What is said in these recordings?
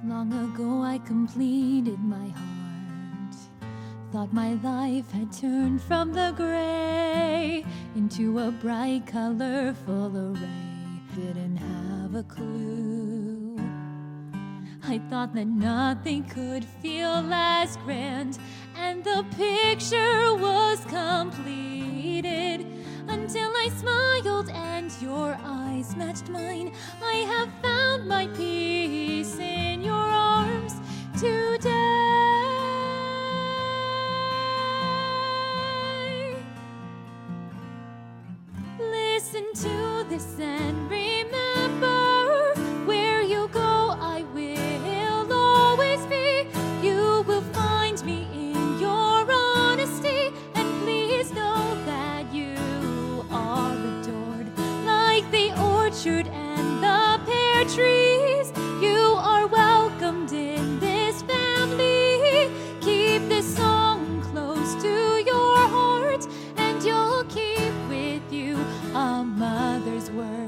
Long ago I completed my heart. Thought my life had turned from the gray into a bright, colorful array. Didn't have a clue. I thought that nothing could feel as grand, and the picture was completed. Until I smiled and your eyes matched mine. I have found my peace in your arms today. Listen to this and remember, where you go I will always be. You will find me in your honesty, and please know that you are adored. Like the orchard and the pear trees, you are welcomed in this family. Keep this song close to your heart, and you'll keep with you a mother's words.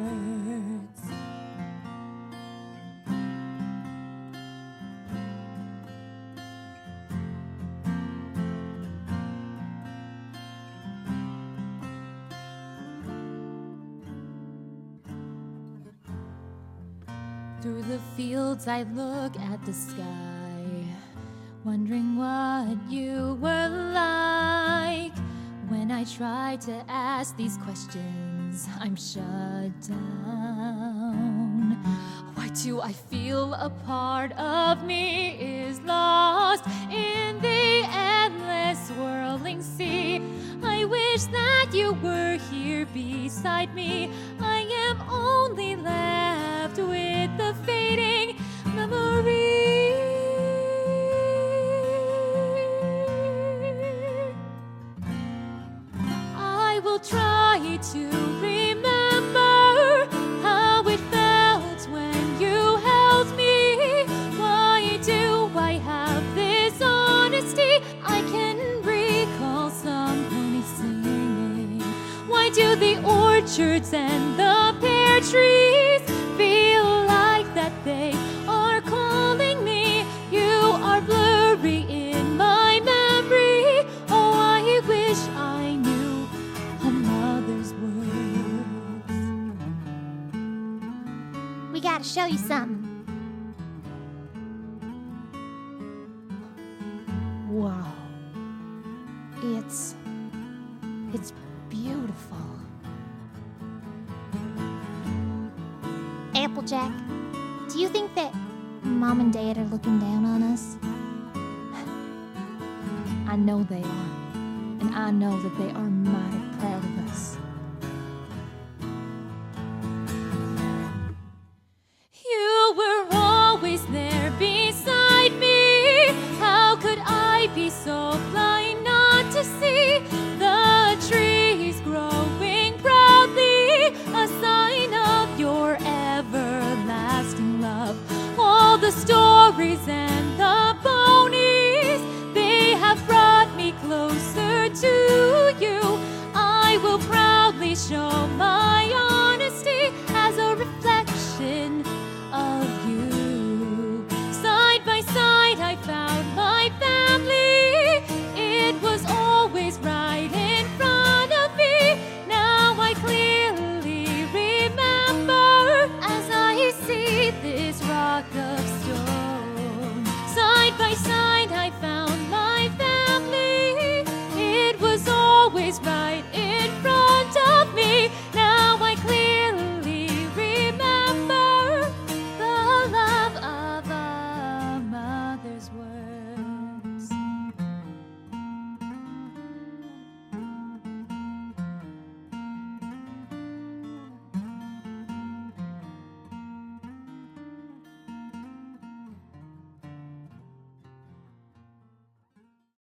Through the fields I look at the sky, wondering what you were like. When I try to ask these questions, I'm shut down. Why do I feel a part of me is lost in the endless swirling sea? I wish that you were here beside me. I am only left with the fading memory. I will try to remember how it felt when you held me. Why do I have this honesty? I can recall some pony singing. Why do the orchards and the pear trees feel like that they are calling me? You are blurry in my memory. Oh, I wish I knew a mother's words. We gotta show you something. Wow. It's beautiful. Applejack, do you think that Mom and Dad are looking down on us? I know they are, and I know that they are mighty proud of us. You were always there beside me. How could I be so blind not to see the trees growing proudly, a sign of your everlasting love? All the stories and the ponies, they have brought me closer to you. I will proudly show my